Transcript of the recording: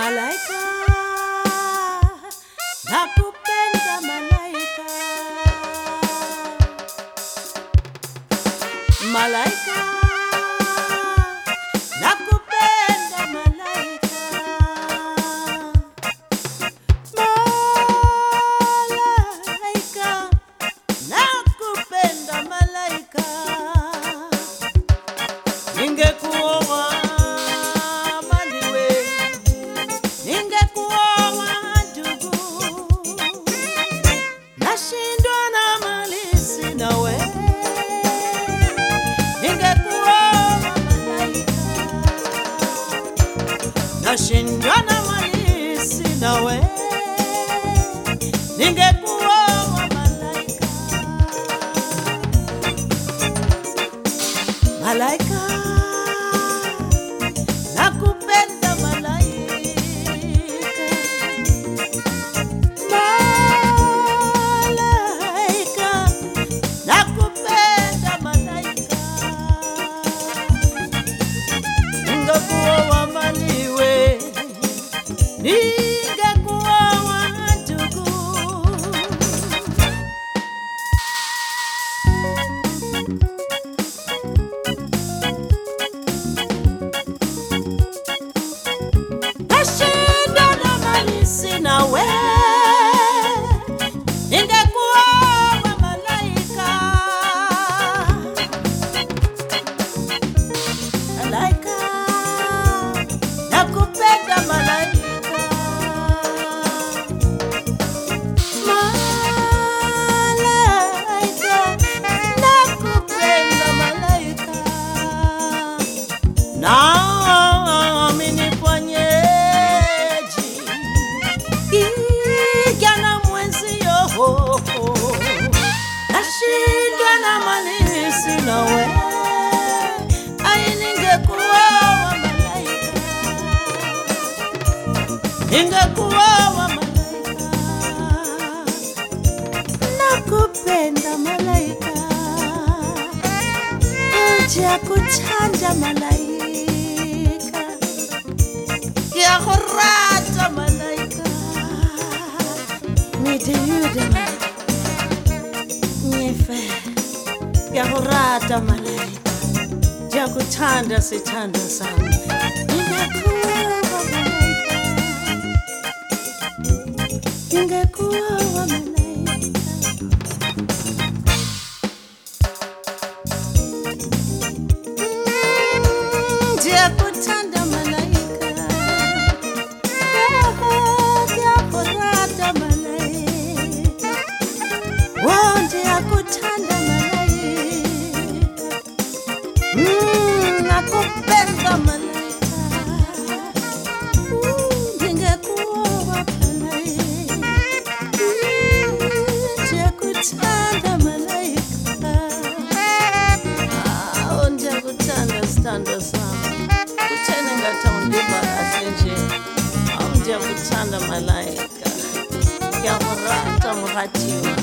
Malaika, nakupenda malaika. Malaika, nakupenda malaika. Malaika, nakupenda malaika. Ningekuoa nashindwa na mali sina we, ningekuoa malaika. Malaika, nakupenda malaika. Malaika, nakupenda malaika. Ningekuoa mali we, ningekuoa ndugu. Nashindwa na mali sina we, ningekuoa malaika. Malaika, nakupenda malaika. Malaika, nakupenda malaika. Nami nifanyeje kijana mwenzio, nashindwa na mali sina we, ai ningekuoa malaika. Ningekuoa malaika, nakupenda malaika. Uje kuchanja malaika, ya khurata malaika. Niteyude nyefe ya khurata malaika, ya kuchanda sichanda sana. Ningekuoa malaika, ningekuoa malaika. Ndia kutanda malaika, ndia kurata malaika, ndia kutanda malaika. Nakupenda malaika. Ningekuoa malaika, ndia kutanda malaika. Ndia kutanda standa sana. Kutene ngata undiba asenje. Ndia kutanda malaika. Ya murata muhatiwa.